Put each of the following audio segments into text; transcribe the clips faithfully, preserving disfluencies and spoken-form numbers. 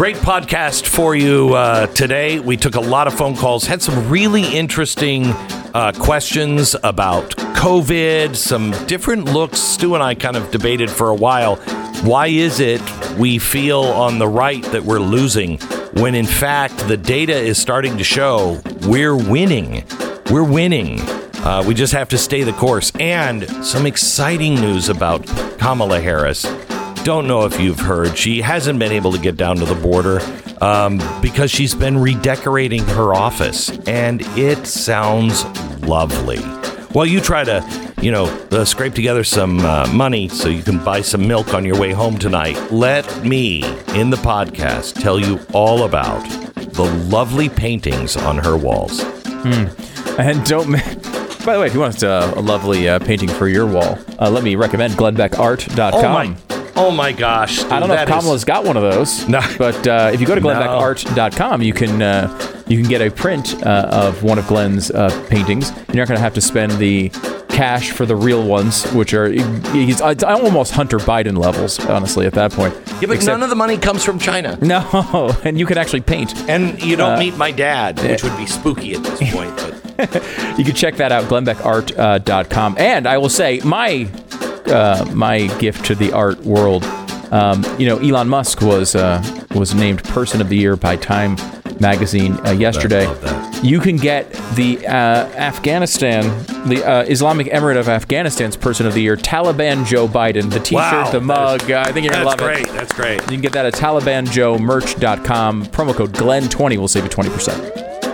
Great podcast for you uh, today. We took a lot of phone calls, had some really interesting uh, questions about COVID, some different looks. Stu and I kind of debated for a while. Why is it we feel on the right that we're losing when, in fact, the data is starting to show we're winning? We're winning. Uh, we just have to stay the course. And some exciting news about Kamala Harris. Don't know if you've heard. She hasn't been able to get down to the border um, because she's been redecorating her office. And it sounds lovely. While you try to, you know, uh, scrape together some uh, money so you can buy some milk on your way home tonight, let me, in the podcast, tell you all about the lovely paintings on her walls. Hmm. And don't... By the way, if you want uh, a lovely uh, painting for your wall, uh, let me recommend glenn beck art dot com. Oh, my, oh my gosh. Dude, I don't know if Kamala's is... got one of those, no. but uh, if you go to glenn beck art dot com, no. you can uh, you can get a print uh, of one of Glenn's uh, paintings. You're not going to have to spend the cash for the real ones, which are he's it's almost Hunter Biden levels, honestly, at that point. Yeah, but Except, none of the money comes from China. No, and you can actually paint. And you don't uh, meet my dad, which would be spooky at this point, but... You can check that out, glenn beck art dot com. And I will say, my uh, my gift to the art world, um, you know, Elon Musk was uh, was named Person of the Year by Time Magazine uh, yesterday. You can get the uh, Afghanistan, the uh, Islamic Emirate of Afghanistan's Person of the Year, Taliban Joe Biden, the T-shirt, wow, the mug. Uh, I think you're going to love great, it. That's great. You can get that at taliban joe merch dot com. Promo code Glenn twenty will save you twenty percent.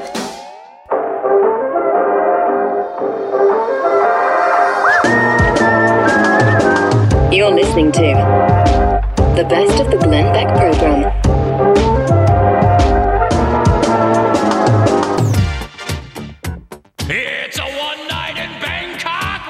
You're listening to the best of the Glenn Beck program. It's a one night in Bangkok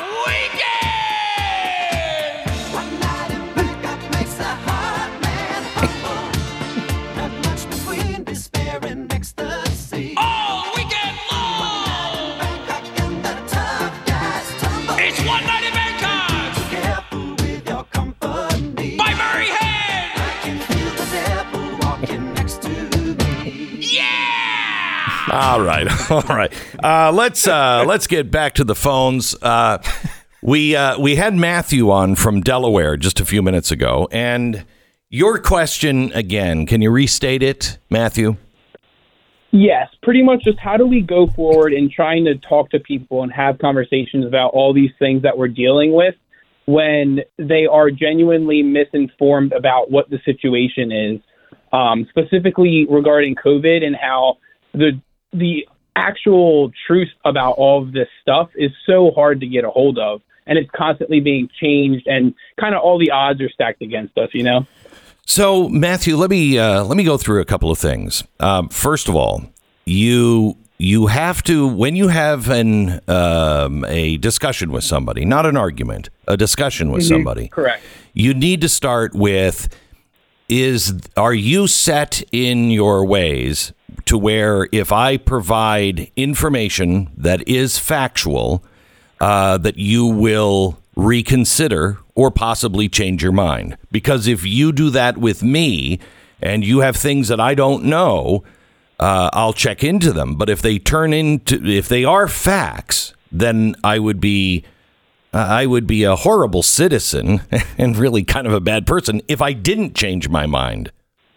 weekend! One night in Bangkok makes a heart man humble. Not much between despair and ecstasy. All weekend long! One night in Bangkok and the tough guys tumble. It's one night in Bangkok! Be careful with your company. By Murray Head! I can feel the devil walking next to me. Yeah! All right, all right. Uh, let's uh, let's get back to the phones. Uh, we uh, we had Matthew on from Delaware just a few minutes ago, and your question again. Can you restate it, Matthew? Yes, pretty much just how do we go forward in trying to talk to people and have conversations about all these things that we're dealing with when they are genuinely misinformed about what the situation is, um, specifically regarding COVID and how the the actual truth about all of this stuff is so hard to get a hold of, and it's constantly being changed, and kind of all the odds are stacked against us, you know? So, Matthew, let me uh, let me go through a couple of things. Um, first of all, you you have to, when you have an um, a discussion with somebody, not an argument, a discussion with Mm-hmm. somebody. Correct. You need to start with, is are you set in your ways to where if I provide information that is factual, uh, that you will reconsider or possibly change your mind? Because if you do that with me and you have things that I don't know, uh, I'll check into them. But if they turn into, if they are facts, then I would be, uh, I would be a horrible citizen and really kind of a bad person if I didn't change my mind.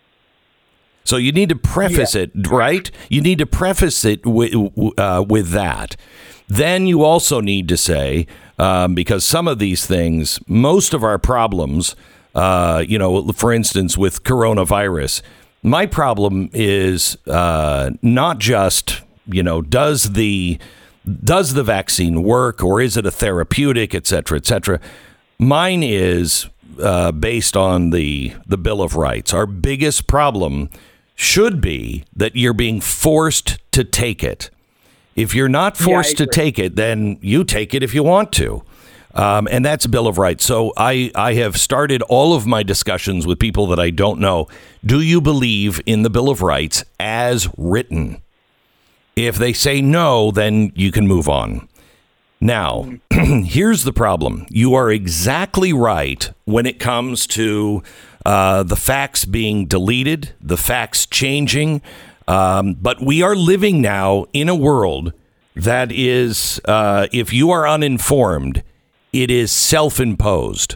So you need to preface yeah. it, right? You need to preface it with, uh, with that. Then you also need to say, um, because some of these things, most of our problems, uh, you know, for instance, with coronavirus, my problem is uh, not just, you know, does the does the vaccine work, or is it a therapeutic, et cetera, et cetera. Mine is uh, based on the the Bill of Rights. Our biggest problem should be that you're being forced to take it. If you're not forced yeah, to take it, then you take it if you want to. Um, and that's Bill of Rights. So I, I have started all of my discussions with people that I don't know. Do you believe in the Bill of Rights as written? If they say no, then you can move on. Now, here's the problem. You are exactly right when it comes to uh, the facts being deleted, the facts changing. Um, but we are living now in a world that is, uh, if you are uninformed, it is self-imposed.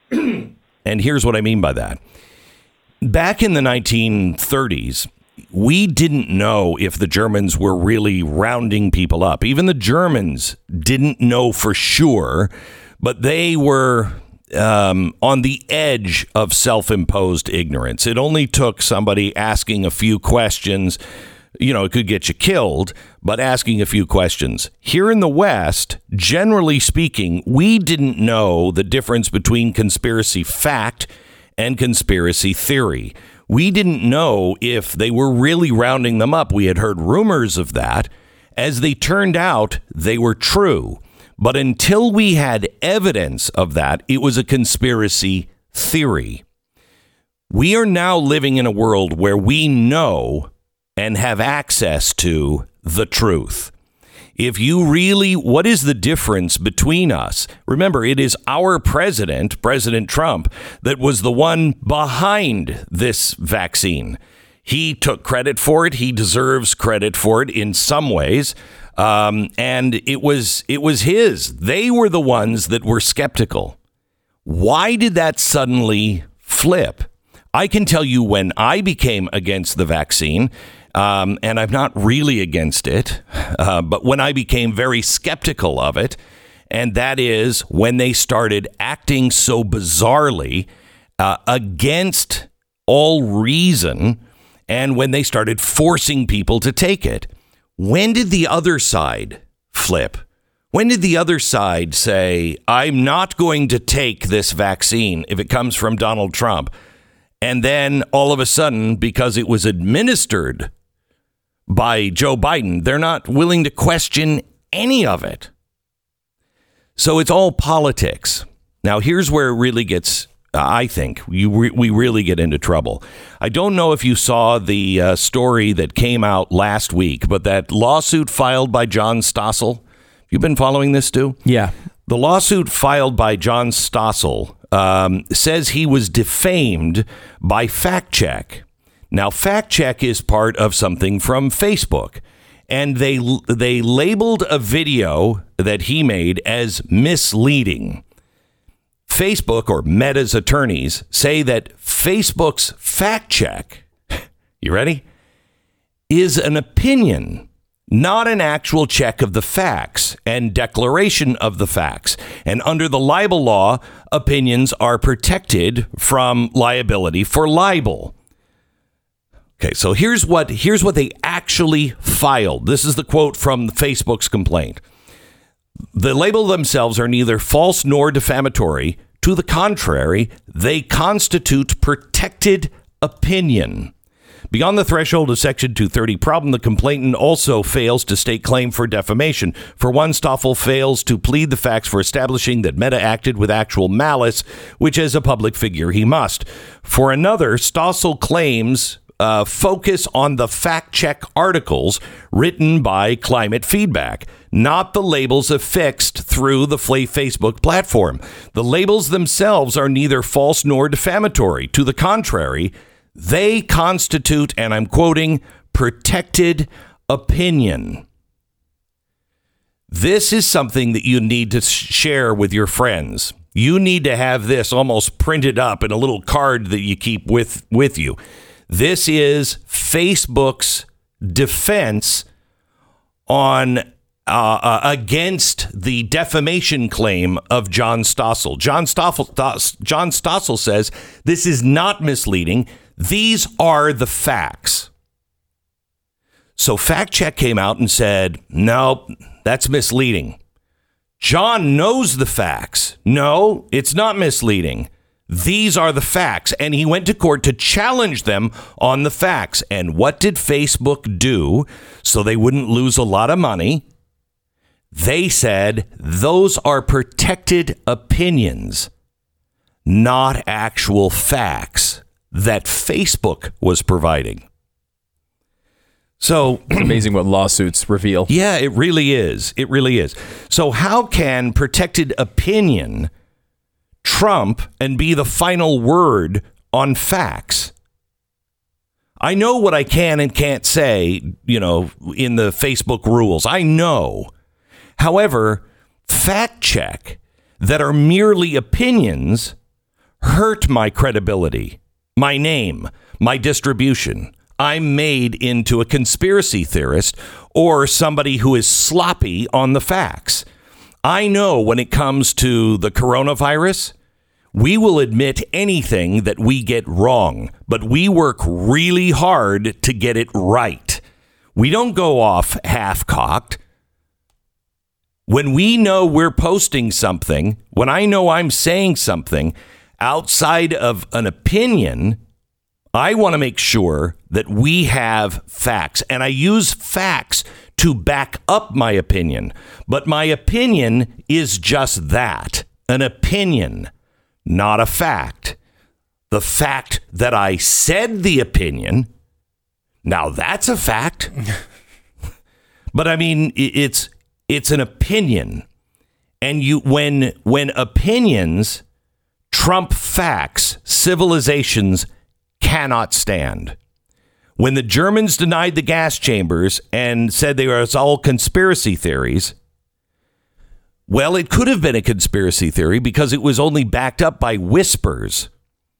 And here's what I mean by that. Back in the nineteen thirties, we didn't know if the Germans were really rounding people up. Even the Germans didn't know for sure, but they were um, on the edge of self-imposed ignorance. It only took somebody asking a few questions. You know, it could get you killed, but asking a few questions. Here in the West, generally speaking, we didn't know the difference between conspiracy fact and conspiracy theory. We didn't know if they were really rounding them up. We had heard rumors of that. As they turned out, they were true. But until we had evidence of that, it was a conspiracy theory. We are now living in a world where we know and have access to the truth. If you really, what is the difference between us? Remember, it is our president, President Trump, that was the one behind this vaccine. He took credit for it. He deserves credit for it in some ways. Um, and it was it was his. They were the ones that were skeptical. Why did that suddenly flip? I can tell you when I became against the vaccine, Um, and I'm not really against it, uh, but when I became very skeptical of it, and that is when they started acting so bizarrely uh, against all reason, and when they started forcing people to take it. When did the other side flip? When did the other side say, I'm not going to take this vaccine if it comes from Donald Trump? And then all of a sudden, because it was administered by Joe Biden, they're not willing to question any of it. So it's all politics. Now, here's where it really gets, uh, I think, you re- we really get into trouble. I don't know if you saw the uh, story that came out last week, but that lawsuit filed by John Stossel. You've been following this, Stu? Yeah. The lawsuit filed by John Stossel um, says he was defamed by Fact Check. Now, Fact Check is part of something from Facebook, and they they labeled a video that he made as misleading. Facebook, or Meta's attorneys, say that Facebook's Fact Check, you ready, is an opinion, not an actual check of the facts and declaration of the facts. And under the libel law, opinions are protected from liability for libel. Okay, so here's what here's what they actually filed. This is the quote from Facebook's complaint. The label themselves are neither false nor defamatory. To the contrary, they constitute protected opinion. Beyond the threshold of Section two thirty problem, the complainant also fails to state claim for defamation. For one, Stossel fails to plead the facts for establishing that Meta acted with actual malice, which as a public figure he must. For another, Stossel claims Uh, focus on the fact check articles written by Climate Feedback, not the labels affixed through the Facebook platform. The labels themselves are neither false nor defamatory. To the contrary, they constitute, and I'm quoting, protected opinion. This is something that you need to share with your friends. You need to have this almost printed up in a little card that you keep with, with you. This is Facebook's defense on uh, uh, against the defamation claim of John Stossel. John Stossel, John Stossel says this is not misleading. These are the facts. So Fact Check came out and said, no, that's misleading. John knows the facts. No, it's not misleading. These are the facts. And he went to court to challenge them on the facts. And what did Facebook do so they wouldn't lose a lot of money? They said those are protected opinions, not actual facts that Facebook was providing. So it's amazing what lawsuits reveal. Yeah, it really is. It really is. So how can protected opinion trump and be the final word on facts. I know what I can and can't say, you know, in the Facebook rules. I know. However, fact check that are merely opinions hurt my credibility, my name, my distribution. I'm made into a conspiracy theorist or somebody who is sloppy on the facts. I know when it comes to the coronavirus, we will admit anything that we get wrong, but we work really hard to get it right. We don't go off half-cocked. When we know we're posting something, when I know I'm saying something outside of an opinion, I want to make sure that we have facts, and I use facts to back up my opinion. But my opinion is just that, an opinion, not a fact. The fact that I said the opinion, now that's a fact. But I mean, it's it's an opinion, and you when when opinions trump facts, civilizations cannot stand. When the Germans denied the gas chambers and said they were all conspiracy theories, well, it could have been a conspiracy theory because it was only backed up by whispers,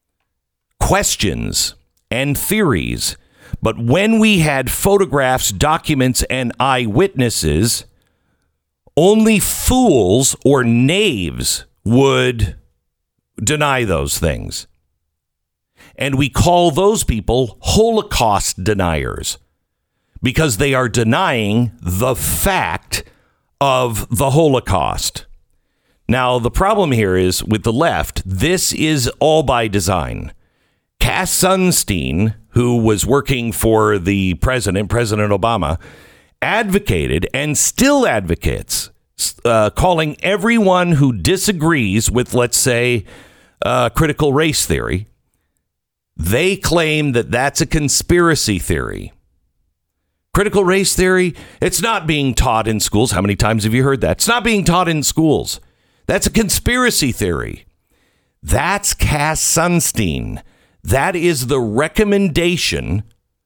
questions, and theories. But when we had photographs, documents, and eyewitnesses, only fools or knaves would deny those things. And we call those people Holocaust deniers because they are denying the fact of the Holocaust. Now, the problem here is with the left, this is all by design. Cass Sunstein, who was working for the president, President Obama, advocated and still advocates uh, calling everyone who disagrees with, let's say, uh, critical race theory. They claim that that's a conspiracy theory. Critical race theory, it's not being taught in schools. How many times have you heard that? It's not being taught in schools. That's a conspiracy theory. That's Cass Sunstein. That is the recommendation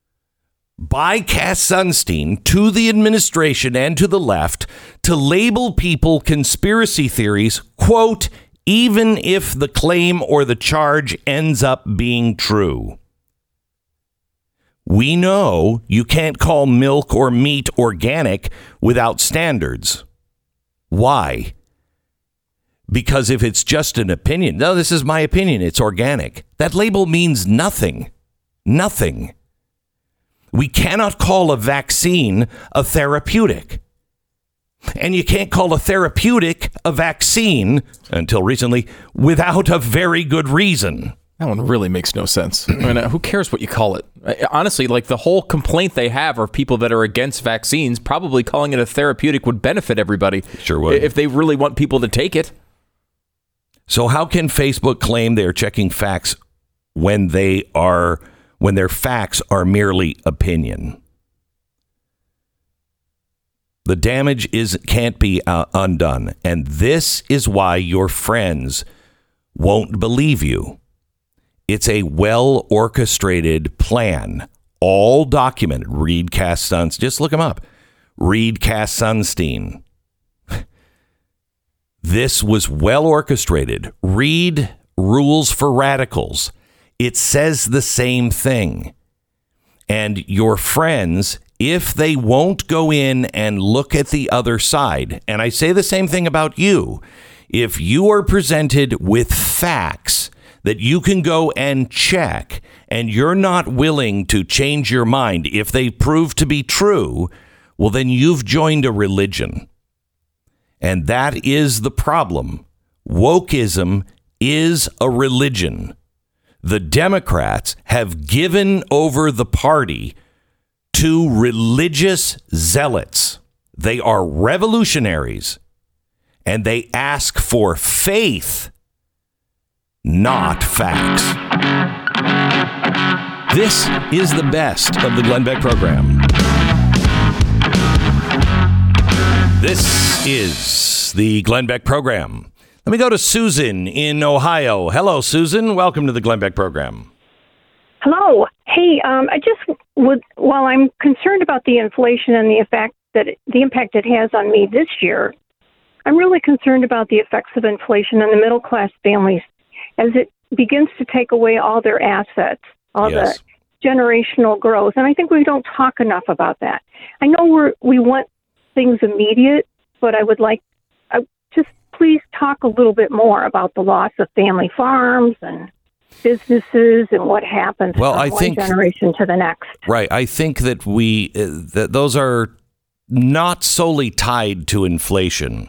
by Cass Sunstein to the administration and to the left to label people conspiracy theories, quote, even if the claim or the charge ends up being true. We know you can't call milk or meat organic without standards. Why? Because if it's just an opinion, no, this is my opinion, it's organic. That label means nothing. Nothing. We cannot call a vaccine a therapeutic. And you can't call a therapeutic a vaccine, until recently, without a very good reason. That one really makes no sense. I mean, uh, who cares what you call it? Honestly, like the whole complaint they have are people that are against vaccines. Probably calling it a therapeutic would benefit everybody. Sure would. If they really want people to take it. So how can Facebook claim they're checking facts when they are when their facts are merely opinion? The damage is can't be uh, undone. And this is why your friends won't believe you. It's a well-orchestrated plan, all documented. Read Cass Sunstein. Just look him up. Read Cass Sunstein. This was well-orchestrated. Read Rules for Radicals. It says the same thing. And your friends, if they won't go in and look at the other side, and I say the same thing about you, if you are presented with facts that you can go and check, and you're not willing to change your mind if they prove to be true, well, then you've joined a religion. And that is the problem. Wokeism is a religion. The Democrats have given over the party to religious zealots. They are revolutionaries, and they ask for faith, not facts. This is the best of the Glenn Beck program. This is the Glenn Beck program. Let me go to Susan in Ohio. Hello, Susan. Welcome to the Glenn Beck program. Hello. Hey, um, I just would, while I'm concerned about the inflation and the effect that it, the impact it has on me this year, I'm really concerned about the effects of inflation on the middle class families as it begins to take away all their assets, all Yes. the generational growth. And I think we don't talk enough about that. I know we're, we want things immediate, but I would like, I, just please talk a little bit more about the loss of family farms and businesses and what happens Well, from I one think- generation to the next. Right. I think that we uh, that those are not solely tied to inflation.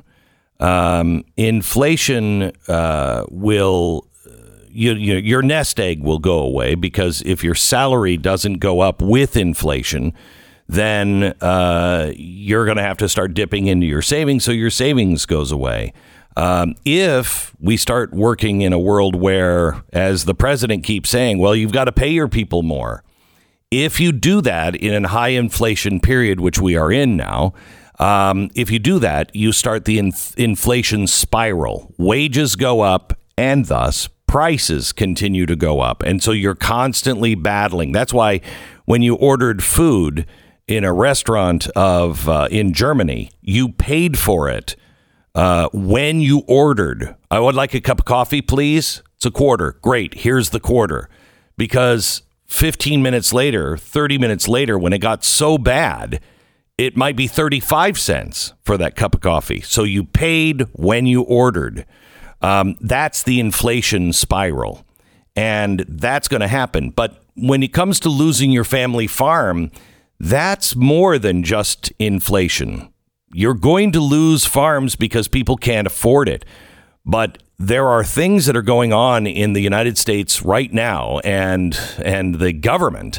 Um, inflation uh, will you, you, your nest egg will go away because if your salary doesn't go up with inflation, then uh, you're going to have to start dipping into your savings, so your savings goes away. Um, if we start working in a world where, as the president keeps saying, well, you've got to pay your people more. If you do that in a high inflation period, which we are in now, um, if you do that, you start the inf- inflation spiral. Wages go up and thus prices continue to go up. And so you're constantly battling. That's why when you ordered food in a restaurant of uh, in Germany, you paid for it uh, when you ordered. I would like a cup of coffee, please. It's a quarter. Great. Here's the quarter. Because fifteen minutes later, thirty minutes later, when it got so bad, it might be thirty-five cents for that cup of coffee. So you paid when you ordered. Um, that's the inflation spiral. And that's going to happen. But when it comes to losing your family farm, that's more than just inflation. You're going to lose farms because people can't afford it. But there are things that are going on in the United States right now and and the government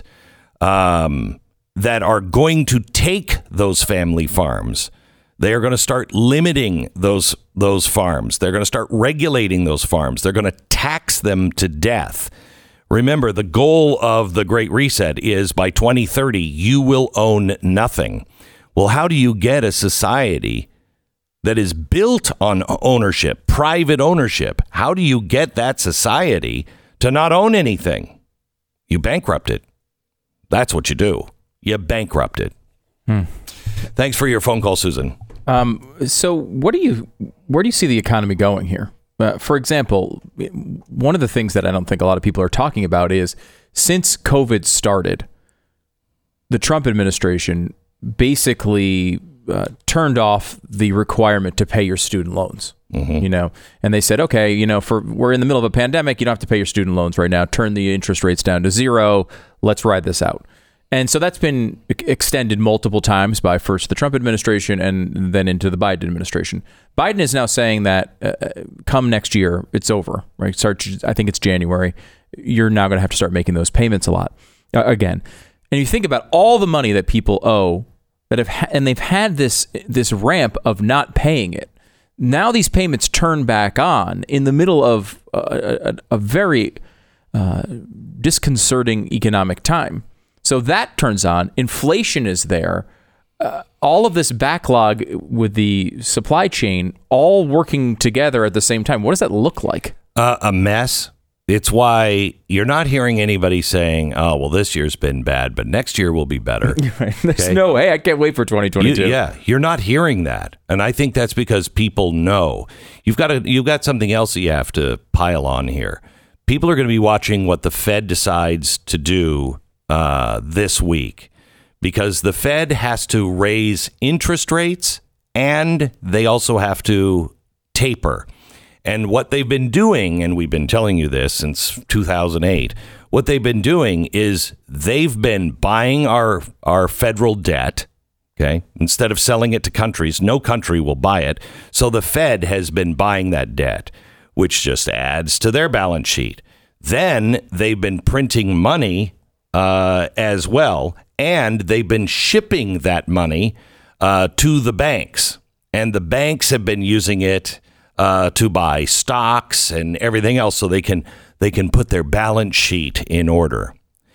um, that are going to take those family farms. They are going to start limiting those those farms. They're going to start regulating those farms. They're going to tax them to death. Remember, the goal of the Great Reset is by twenty thirty, you will own nothing. Well, how do you get a society that is built on ownership, private ownership? How do you get that society to not own anything? You bankrupt it. That's what you do. You bankrupt it. Hmm. Thanks for your phone call, Susan. Um, so what do you, where do you see the economy going here? Uh, for example, one of the things that I don't think a lot of people are talking about is since COVID started, the Trump administration basically uh, turned off the requirement to pay your student loans. Mm-hmm. You know, and they said, okay, you know, for we're in the middle of a pandemic, you don't have to pay your student loans right now. Turn the interest rates down to zero. Let's ride this out. And so that's been extended multiple times by first the Trump administration and then into the Biden administration. Biden is now saying that uh, come next year, it's over, right? Start, I think it's January. You're now going to have to start making those payments a lot uh, again. And you think about all the money that people owe that have, ha- and they've had this this ramp of not paying it. Now these payments turn back on in the middle of a, a, a very uh, disconcerting economic time. So that turns on. Inflation is there. Uh, all of this backlog with the supply chain all working together at the same time. What does that look like? Uh, a mess. It's why you're not hearing anybody saying, oh, well, this year's been bad, but next year will be better. Right. There's Okay. no way. I can't wait for twenty twenty-two. You, yeah, you're not hearing that. And I think that's because people know. You've got, a, you've got something else that you have to pile on here. People are going to be watching what the Fed decides to do uh, this week, because the Fed has to raise interest rates and they also have to taper. And what they've been doing, and we've been telling you this since two thousand eight, what they've been doing is they've been buying our, our federal debt. Okay. Instead of selling it to countries, no country will buy it. So the Fed has been buying that debt, which just adds to their balance sheet. Then they've been printing money Uh, as well, and they've been shipping that money uh, to the banks, and the banks have been using it uh, to buy stocks and everything else, so they can they can put their balance sheet in order.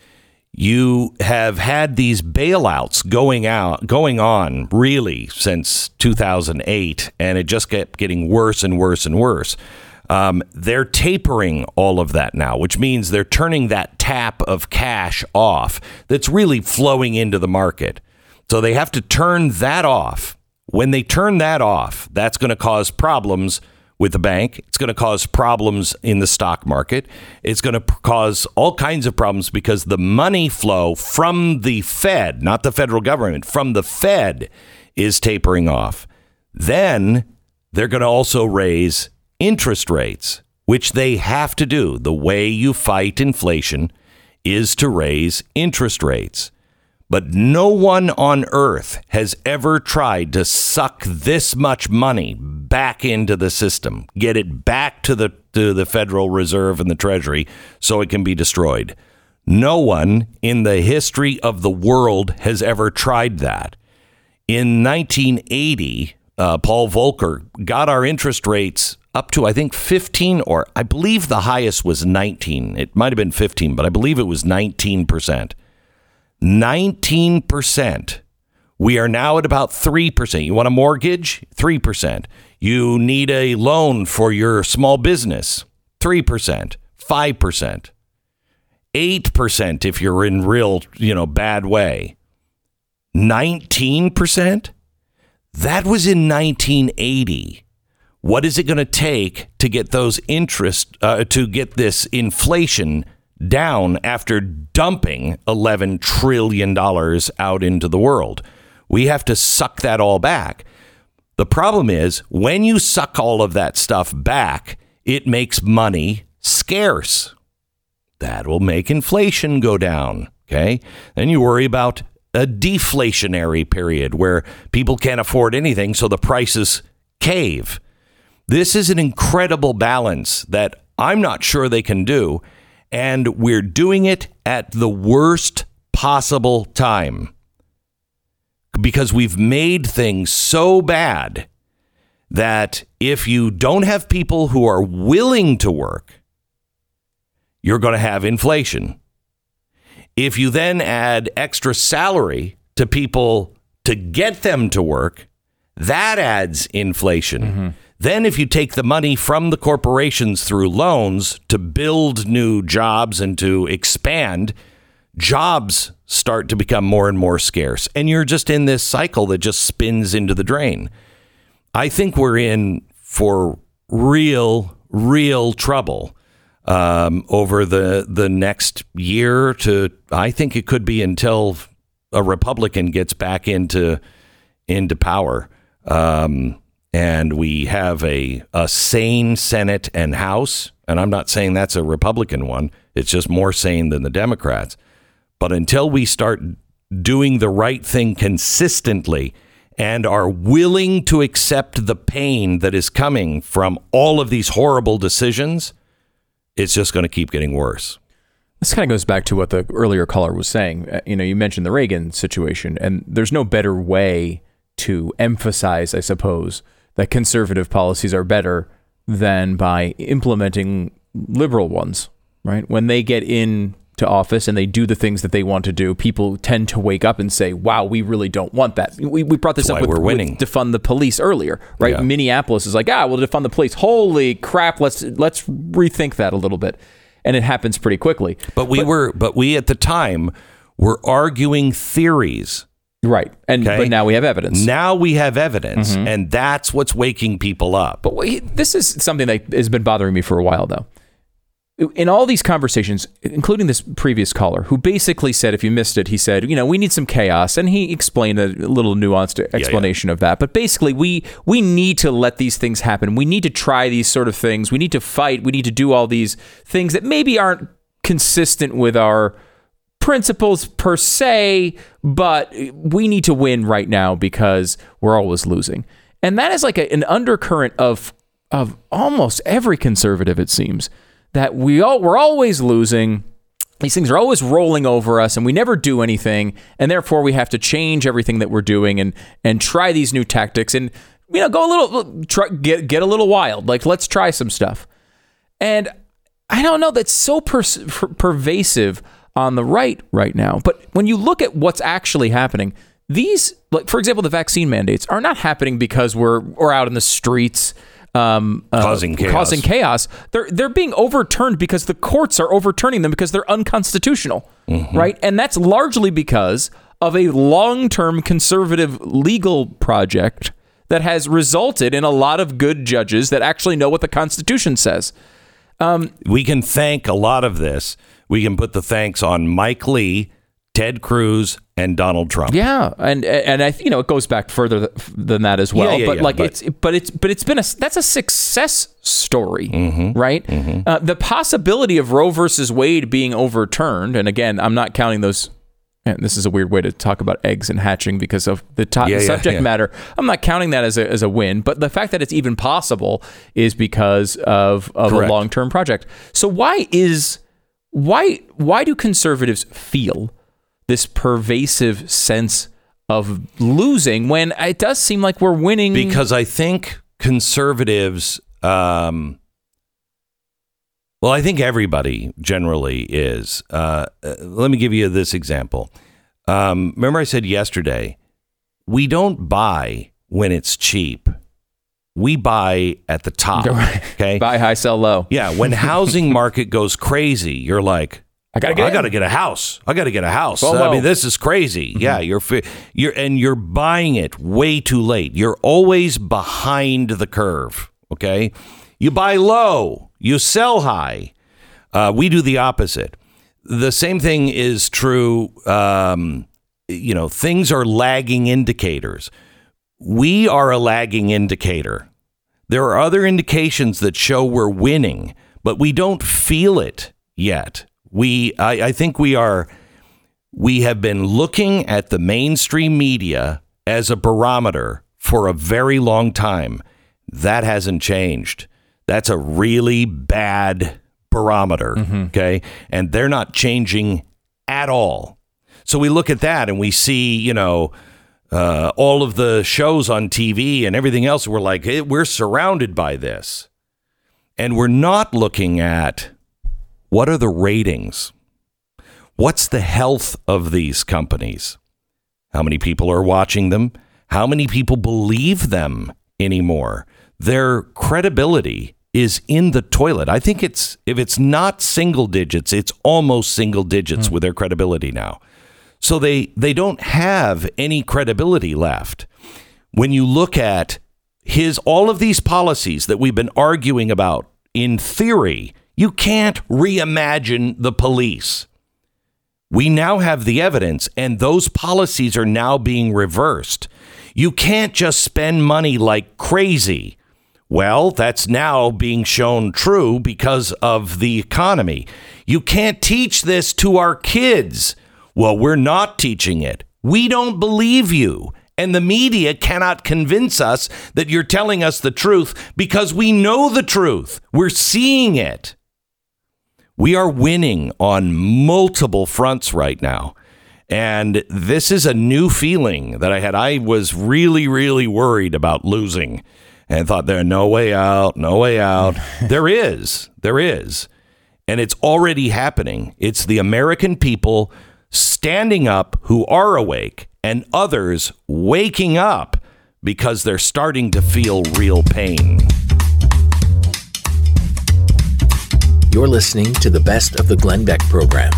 You have had these bailouts going out, going on really since two thousand eight, and it just kept getting worse and worse and worse. Um, they're tapering all of that now, which means they're turning that tap of cash off that's really flowing into the market. So they have to turn that off. When they turn that off, that's going to cause problems with the bank. It's going to cause problems in the stock market. It's going to p- cause all kinds of problems because the money flow from the Fed, not the federal government, from the Fed is tapering off. Then they're going to also raise interest rates, which they have to do. The way you fight inflation is to raise interest rates. But no one on earth has ever tried to suck this much money back into the system, get it back to the to the Federal Reserve and the Treasury so it can be destroyed. No one in the history of the world has ever tried that. In nineteen eighty, uh, Paul Volcker got our interest rates up to, I think, fifteen, or I believe the highest was nineteen. It might have been fifteen, but I believe it was nineteen percent. nineteen percent. We are now at about three percent. You want a mortgage? three percent. You need a loan for your small business? three percent. five percent. eight percent if you're in real, you know, bad way. nineteen percent? That was in nineteen eighty. What is it going to take to get those interest, uh, to get this inflation down after dumping eleven trillion dollars out into the world? We have to suck that all back. The problem is when you suck all of that stuff back, it makes money scarce. That will make inflation go down. Okay. Then you worry about a deflationary period where people can't afford anything, so the prices cave. This is an incredible balance that I'm not sure they can do. And we're doing it at the worst possible time because we've made things so bad that if you don't have people who are willing to work, you're going to have inflation. If you then add extra salary to people to get them to work, that adds inflation. Mm-hmm. Then if you take the money from the corporations through loans to build new jobs and to expand, jobs start to become more and more scarce. And you're just in this cycle that just spins into the drain. I think we're in for real, real trouble um, over the the next year to, I think it could be until a Republican gets back into, into power. Um And we have a, a sane Senate and House. And I'm not saying that's a Republican one. It's just more sane than the Democrats. But until we start doing the right thing consistently and are willing to accept the pain that is coming from all of these horrible decisions, it's just going to keep getting worse. This kind of goes back to what the earlier caller was saying. You know, you mentioned the Reagan situation, and there's no better way to emphasize, I suppose, that conservative policies are better than by implementing liberal ones, right? When they get into office and they do the things that they want to do, people tend to wake up and say, wow, we really don't want that. We, we brought this That's up with, we're winning. with defund the police earlier, right? Yeah. Minneapolis is like, ah, we'll defund the police. Holy crap, let's let's rethink that a little bit. And it happens pretty quickly. But we but, were, but we at the time were arguing theories. Right. And okay? But now we have evidence. Now we have evidence, mm-hmm. and that's what's waking people up. But wait, this is something that has been bothering me for a while, though. In all these conversations, including this previous caller, who basically said, if you missed it, he said, you know, we need some chaos. And he explained a little nuanced explanation yeah, yeah. of that. But basically, we we need to let these things happen. We need to try these sort of things. We need to fight. We need to do all these things that maybe aren't consistent with our principles per se, but we need to win right now because we're always losing. And that is like a, an undercurrent of of almost every conservative, it seems, that we all we're always losing. These things are always rolling over us and we never do anything, and therefore we have to change everything that we're doing and and try these new tactics and, you know, go a little try, get get a little wild. Like, let's try some stuff. And I don't know, that's so per- per- pervasive on the right right now. But when you look at what's actually happening, these, like, for example, the vaccine mandates are not happening because we're we're out in the streets um, uh, Causing chaos. causing chaos, they're they're being overturned because the courts are overturning them because they're unconstitutional, Mm-hmm. right? And that's largely because of a long-term conservative legal project that has resulted in a lot of good judges that actually know what the Constitution says. We can thank a lot of this. We can put the thanks on Mike Lee, Ted Cruz, and Donald Trump. Yeah, and and I you know it goes back further th- than that as well. Yeah, yeah, but yeah, like but- it's but it's but it's been a that's a success story, Mm-hmm. right? Uh, the possibility of Roe versus Wade being overturned, and again, I'm not counting those. And this is a weird way to talk about eggs and hatching because of the to- Yeah, yeah, subject yeah. matter. I'm not counting that as a as a win, but the fact that it's even possible is because of of Correct. a long term project. So why is why why do conservatives feel this pervasive sense of losing when it does seem like we're winning? Because I think conservatives, um, well, I think everybody generally is. Uh, uh, let me give you this example. Um, remember I said yesterday, we don't buy when it's cheap. We buy at the top. Okay. Buy high, sell low. Yeah. When housing market goes crazy, you're like, I gotta get I in. got to get a house. I got to get a house. FOMO. I mean, this is crazy. Yeah, you're fi- you're and you're buying it way too late. You're always behind the curve. Okay, you buy low, you sell high. Uh, we do the opposite. The same thing is true. Um, you know, things are lagging indicators. We are a lagging indicator. There are other indications that show we're winning, but we don't feel it yet. We, I, I think we are, we have been looking at the mainstream media as a barometer for a very long time. That hasn't changed. That's a really bad barometer. Okay. And they're not changing at all. So we look at that and we see, you know, uh, all of the shows on T V and everything else. We're like, hey, we're surrounded by this. And we're not looking at what are the ratings? What's the health of these companies? How many people are watching them? How many people believe them anymore? Their credibility is in the toilet. I think it's, if it's not single digits, it's almost single digits with their credibility now. So they, they don't have any credibility left. When you look at his, all of these policies that we've been arguing about, in theory, you can't reimagine the police. We now have the evidence, and those policies are now being reversed. You can't just spend money like crazy. Well, that's now being shown true because of the economy. You can't teach this to our kids. Well, we're not teaching it. We don't believe you. And the media cannot convince us that you're telling us the truth because we know the truth. We're seeing it. We are winning on multiple fronts right now. And this is a new feeling that I had. I was really, really worried about losing and thought there's no way out, no way out. There is. There is. And it's already happening. It's the American people standing up who are awake and others waking up because they're starting to feel real pain. You're listening to the best of the Glenn Beck program.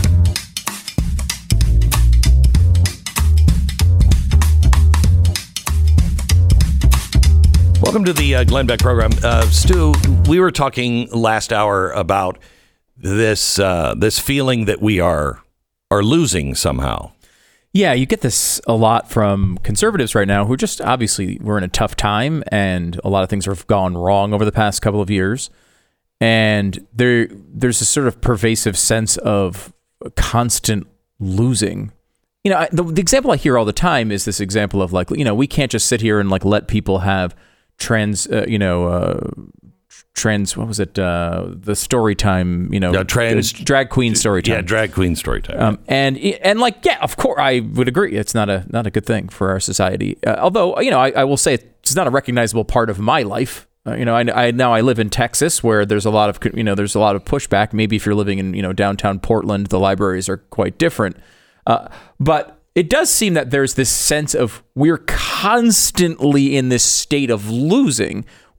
Welcome to the uh, Glenn Beck program. Uh, Stu, we were talking last hour about this uh, this feeling that we are are losing somehow. Yeah, you get this a lot from conservatives right now who just obviously we're in a tough time and a lot of things have gone wrong over the past couple of years. And there, there's a sort of pervasive sense of constant losing. You know, I, the, the example I hear all the time is this example of like, you know, we can't just sit here and like let people have trans, uh, you know, uh, trans, what was it? Uh, the story time, you know, Yeah, trans- drag queen story time. Yeah, drag queen story time. Um, and and like yeah, of course, I would agree. It's not a not a good thing for our society. Uh, although you know, I, I will say it's not a recognizable part of my life. Uh, you know, I, I now I live in Texas, where there's a lot of you know there's a lot of pushback. Maybe if you're living in you know downtown Portland, the libraries are quite different. Uh, but it does seem that there's this sense of we're constantly in this state of losing,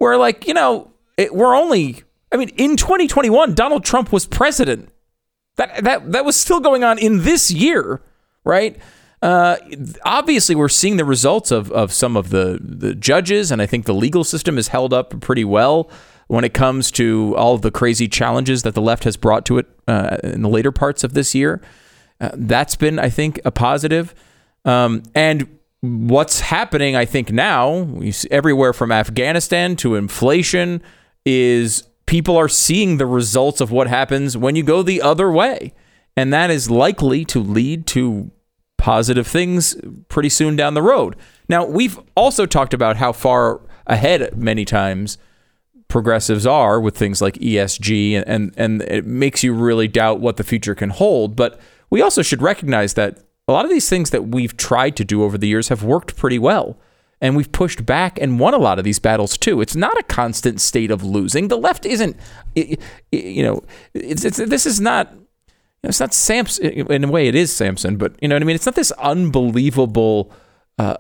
where, like, you know, it, we're only, I mean, in twenty twenty-one, Donald Trump was president. That that that was still going on in this year, right? Uh, obviously, we're seeing the results of, of some of the, the judges, and I think the legal system is held up pretty well when it comes to all of the crazy challenges that the left has brought to it uh, in the later parts of this year. Uh, that's been, I think, a positive. Um, and what's happening, I think, now, you see everywhere from Afghanistan to inflation, is people are seeing the results of what happens when you go the other way. And that is likely to lead to positive things pretty soon down the road. Now, we've also talked about how far ahead many times progressives are with things like E S G, and, and, and it makes you really doubt what the future can hold. But we also should recognize that a lot of these things that we've tried to do over the years have worked pretty well. And we've pushed back and won a lot of these battles, too. It's not a constant state of losing. The left isn't, you know, it's, it's this is not, it's not Samson. In a way, it is Samson, but you know what I mean? It's not this unbelievable, uh,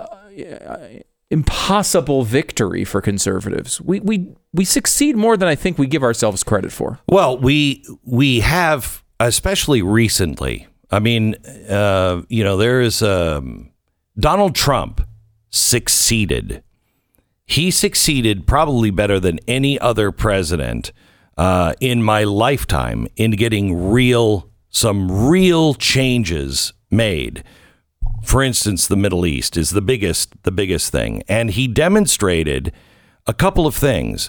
impossible victory for conservatives. We, we, we succeed more than I think we give ourselves credit for. Well, we, we have, especially recently, I mean, uh, you know, there is um, Donald Trump succeeded. He succeeded probably better than any other president uh, in my lifetime in getting real, some real changes made. For instance, the Middle East is the biggest, the biggest thing. And he demonstrated a couple of things.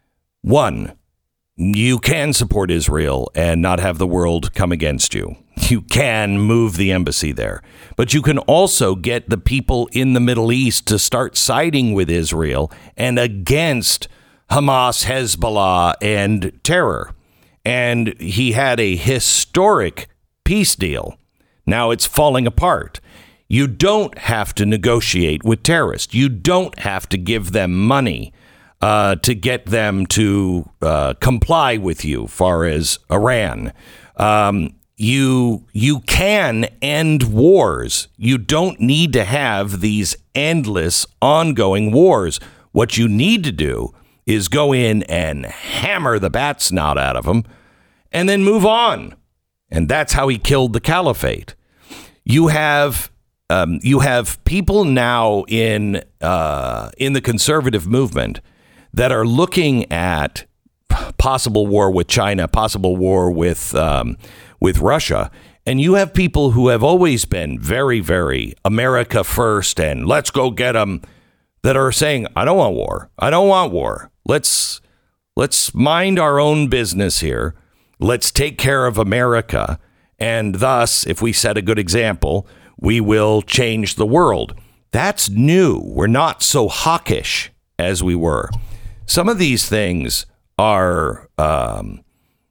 One, you can support Israel and not have the world come against you. You can move the embassy there, but you can also get the people in the Middle East to start siding with Israel and against Hamas, Hezbollah, and terror. And he had a historic peace deal. Now it's falling apart. You don't have to negotiate with terrorists. You don't have to give them money uh, to get them to uh, comply with you, far as Iran. Um, You you can end wars. You don't need to have these endless ongoing wars. What you need to do is go in and hammer the bat snot out of them and then move on. And that's how he killed the caliphate. You have um, you have people now in uh, in the conservative movement that are looking at possible war with China, possible war with um, with Russia. And you have people who have always been very, very America first and let's go get them, that are saying, I don't want war. I don't want war. Let's let's mind our own business here. Let's take care of America. And thus, if we set a good example, we will change the world. That's new. We're not so hawkish as we were. Some of these things are um,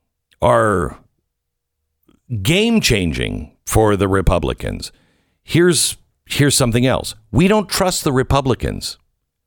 are game changing for the Republicans. Here's here's something else. We don't trust the Republicans.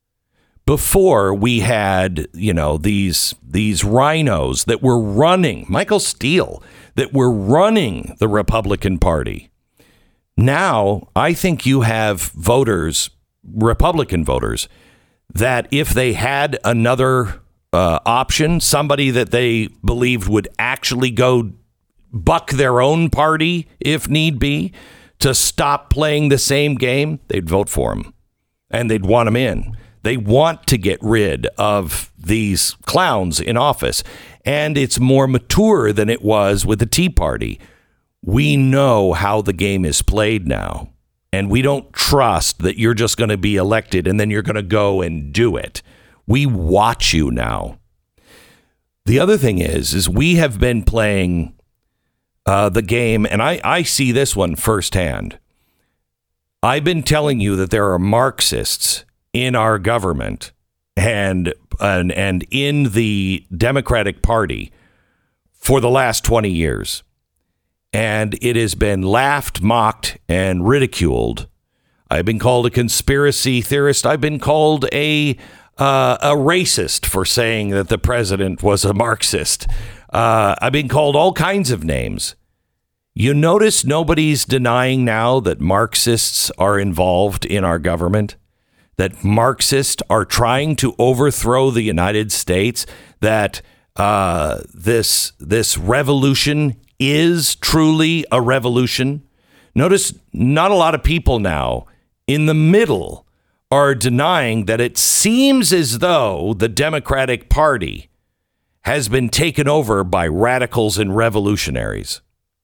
Before we had, you know, these these rhinos that were running, Michael Steele, that were running the Republican Party. Now, I think you have voters, Republican voters, that if they had another uh, option, somebody that they believed would actually go buck their own party, if need be, to stop playing the same game, they'd vote for him and they'd want him in. They want to get rid of these clowns in office. And it's more mature than it was with the Tea Party. We know how the game is played now. And we don't trust that you're just going to be elected and then you're going to go and do it. We watch you now. The other thing is, is we have been playing uh, the game, and I, I see this one firsthand. I've been telling you that there are Marxists in our government and, and and in the Democratic Party for the last twenty years. And it has been laughed, mocked, and ridiculed. I've been called a conspiracy theorist. I've been called a uh, a racist for saying that the president was a Marxist. Uh, I've been called all kinds of names. You notice nobody's denying now that Marxists are involved in our government, that Marxists are trying to overthrow the United States, that uh, this this revolution is truly a revolution. Notice not a lot of people now in the middle are denying that it seems as though the Democratic Party has been taken over by radicals and revolutionaries.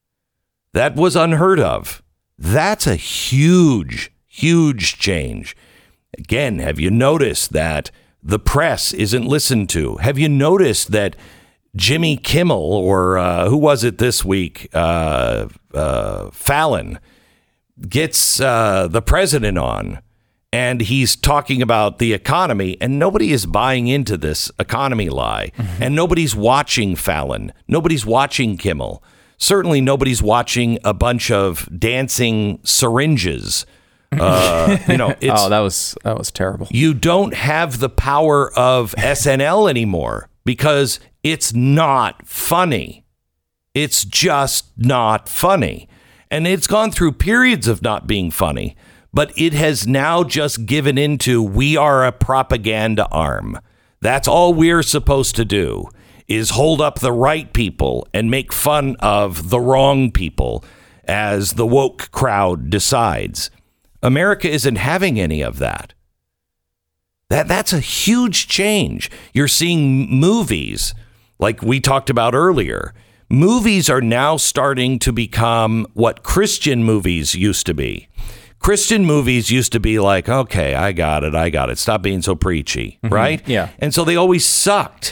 That was unheard of. That's a huge, huge change. Again, have you noticed that the press isn't listened to? Have you noticed that Jimmy Kimmel, or uh, who was it this week, uh, uh, Fallon, gets uh, the president on, and he's talking about the economy, and nobody is buying into this economy lie, mm-hmm. and nobody's watching Fallon. Nobody's watching Kimmel. Certainly nobody's watching a bunch of dancing syringes. Uh, you know, it's, oh, that was that was terrible. You don't have the power of S N L anymore because it's not funny. It's just not funny. And it's gone through periods of not being funny, but it has now just given into, we are a propaganda arm. That's all we're supposed to do, is hold up the right people and make fun of the wrong people as the woke crowd decides. America isn't having any of that. That that's a huge change. You're seeing movies like we talked about earlier. Movies are now starting to become what Christian movies used to be. Christian movies used to be like, okay, I got it. I got it. Stop being so preachy. Mm-hmm. Right? Yeah. And so they always sucked.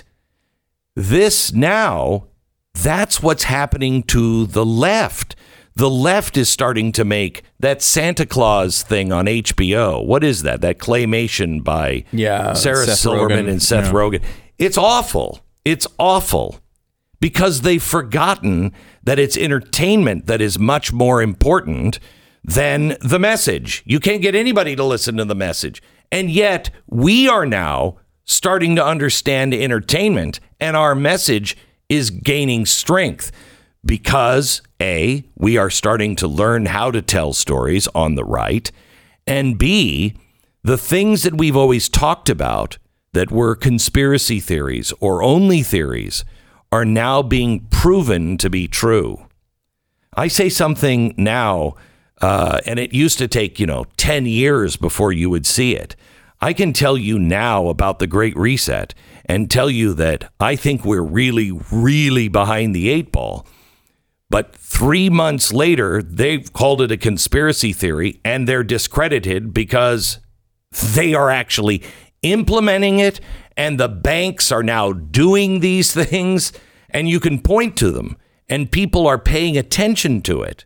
This now, that's what's happening to the left. The left is starting to make that Santa Claus thing on H B O. What is that? That claymation by yeah, Sarah Seth Silverman Rogen. and Seth yeah. Rogen. It's awful. It's awful because they've forgotten that it's entertainment that is much more important than the message. You can't get anybody to listen to the message. And yet we are now starting to understand entertainment, and our message is gaining strength. Because, A, we are starting to learn how to tell stories on the right, and B, the things that we've always talked about that were conspiracy theories or only theories are now being proven to be true. I say something now, uh, and it used to take, you know, ten years before you would see it. I can tell you now about the Great Reset and tell you that I think we're really, really behind the eight ball. But three months later, they've called it a conspiracy theory, and they're discredited because they are actually implementing it, and the banks are now doing these things, and you can point to them, and people are paying attention to it.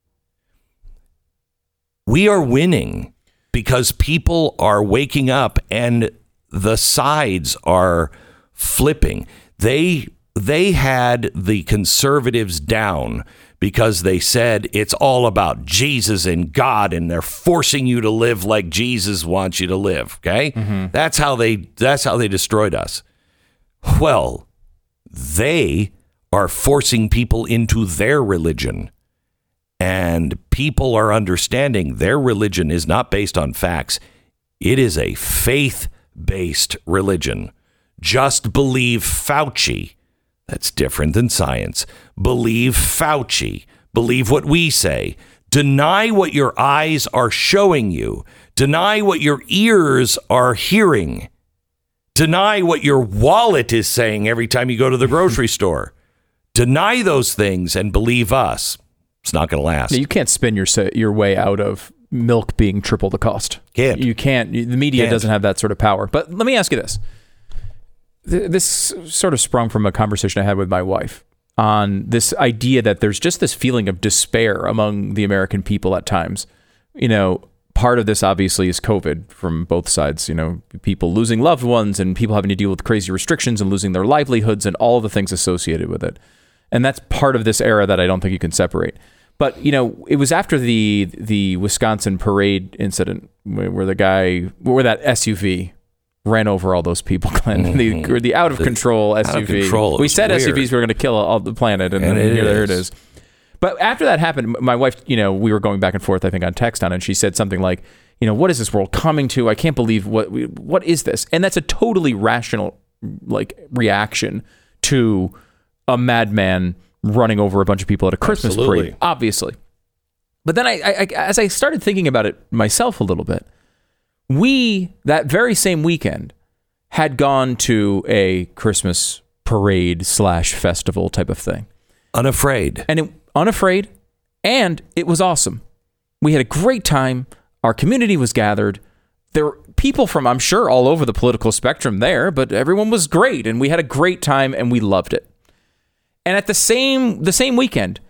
We are winning because people are waking up, and the sides are flipping. They They had the conservatives down because they said it's all about Jesus and God, and they're forcing you to live like Jesus wants you to live. Okay, mm-hmm. that's how they that's how they destroyed us. Well, they are forcing people into their religion, and people are understanding their religion is not based on facts. It is a faith-based religion. Just believe Fauci. That's different than science. Believe Fauci. Believe what we say. Deny what your eyes are showing you. Deny what your ears are hearing. Deny what your wallet is saying every time you go to the grocery store. Deny those things and believe us. It's not going to last. You can't spin your your way out of milk being triple the cost. Can't. You can't. The media Can't. doesn't have that sort of power. But let me ask you this. This sort of sprung from a conversation I had with my wife on this idea that there's just this feeling of despair among the American people at times. You know, part of this obviously is COVID from both sides, you know, people losing loved ones and people having to deal with crazy restrictions and losing their livelihoods and all the things associated with it. And that's part of this era that I don't think you can separate. But, you know, it was after the the Wisconsin parade incident where, where the guy, where that S U V ran over all those people, Glenn. Mm-hmm. The, or the out of control S U V. Out of control. We said weird. S U Vs were going to kill all the planet, and, and then here, there it is. But after that happened, my wife, you know, we were going back and forth, I think, on text on it, and she said something like, you know, what is this world coming to? I can't believe what we, what is this? And that's a totally rational like reaction to a madman running over a bunch of people at a Christmas Absolutely. parade, obviously. But then I, I, as I started thinking about it myself a little bit, we, that very same weekend, had gone to a Christmas parade slash festival type of thing. Unafraid. And it, unafraid, and it was awesome. We had a great time. Our community was gathered. There were people from, I'm sure, all over the political spectrum there, but everyone was great, and we had a great time, and we loved it. And at the same the same weekend,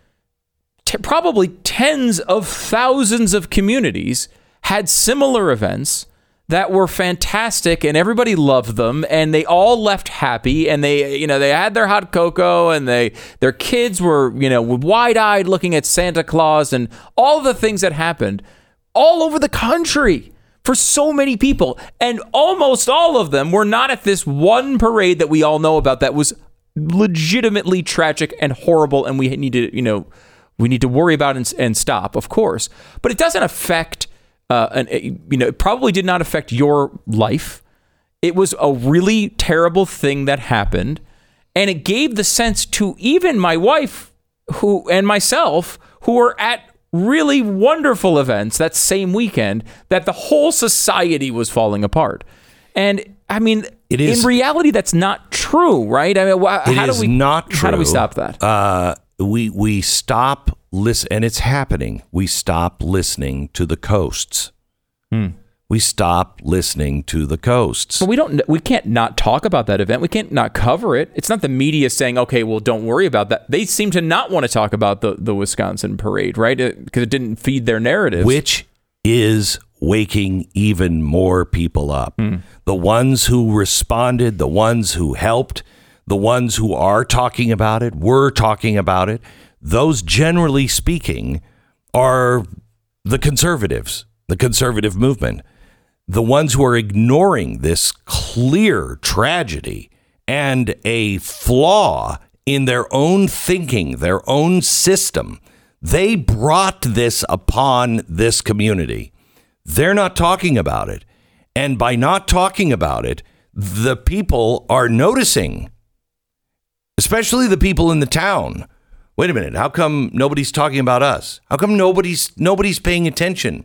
t- probably tens of thousands of communities had similar events that were fantastic, and everybody loved them, and they all left happy, and they, you know, they had their hot cocoa, and they, their kids were, you know, wide-eyed looking at Santa Claus, and all the things that happened all over the country for so many people, and almost all of them were not at this one parade that we all know about that was legitimately tragic and horrible, and we need to, you know, we need to worry about and, and stop, of course, but it doesn't affect. Uh, and it, you know, it probably did not affect your life. It was a really terrible thing that happened, and it gave the sense to even my wife, who and myself, who were at really wonderful events that same weekend, that the whole society was falling apart. And I mean, it is, in reality, that's not true, right? I mean, wh- it how is do we not true. How do we stop that? Uh, we we stop. Listen, and it's happening. We stop listening to the coasts. Hmm. We stop listening to the coasts. But we don't. We can't not talk about that event. We can't not cover it. It's not the media saying, "Okay, well, don't worry about that." They seem to not want to talk about the the Wisconsin parade, right? Because it, it didn't feed their narrative, which is waking even more people up. Hmm. The ones who responded, the ones who helped, the ones who are talking about it, were talking about it. Those, generally speaking, are the conservatives, the conservative movement. The ones who are ignoring this clear tragedy and a flaw in their own thinking, their own system. They brought this upon this community. They're not talking about it. And by not talking about it, the people are noticing, especially the people in the town. Wait a minute. How come nobody's talking about us? How come nobody's nobody's paying attention?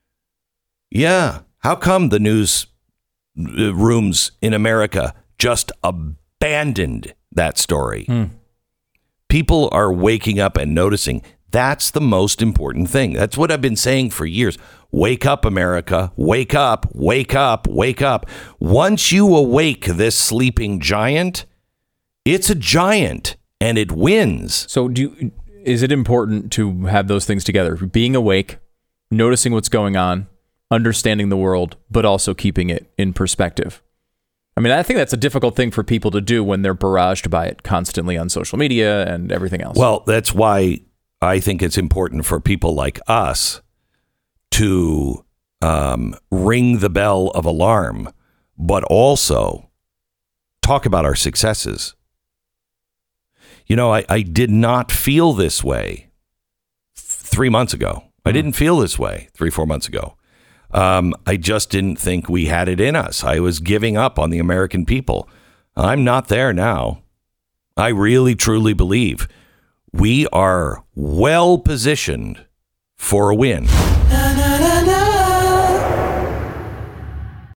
Yeah. How come the news rooms in America just abandoned that story? Hmm. People are waking up and noticing. That's the most important thing. That's what I've been saying for years. Wake up, America. Wake up, wake up, wake up. Once you awake this sleeping giant, it's a giant. And it wins. So do you, is it important to have those things together? Being awake, noticing what's going on, understanding the world, but also keeping it in perspective. I mean, I think that's a difficult thing for people to do when they're barraged by it constantly on social media and everything else. Well, that's why I think it's important for people like us to um, ring the bell of alarm, but also talk about our successes. You know, I, I did not feel this way three months ago. I didn't feel this way three, four months ago. Um, I just didn't think we had it in us. I was giving up on the American people. I'm not there now. I really, truly believe we are well positioned for a win.